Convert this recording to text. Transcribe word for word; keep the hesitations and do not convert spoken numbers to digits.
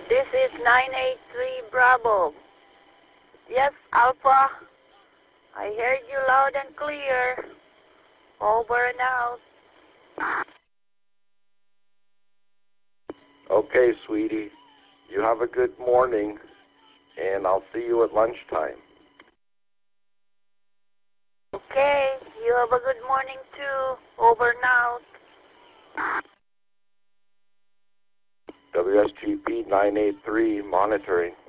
This is nine eight three Bravo. Yes, Alpha. I heard you loud and clear. Over and out. Okay, sweetie. You have a good morning, and I'll see you at lunchtime. Okay, you have a good morning too. Over and out. W S G P nine eight three monitoring.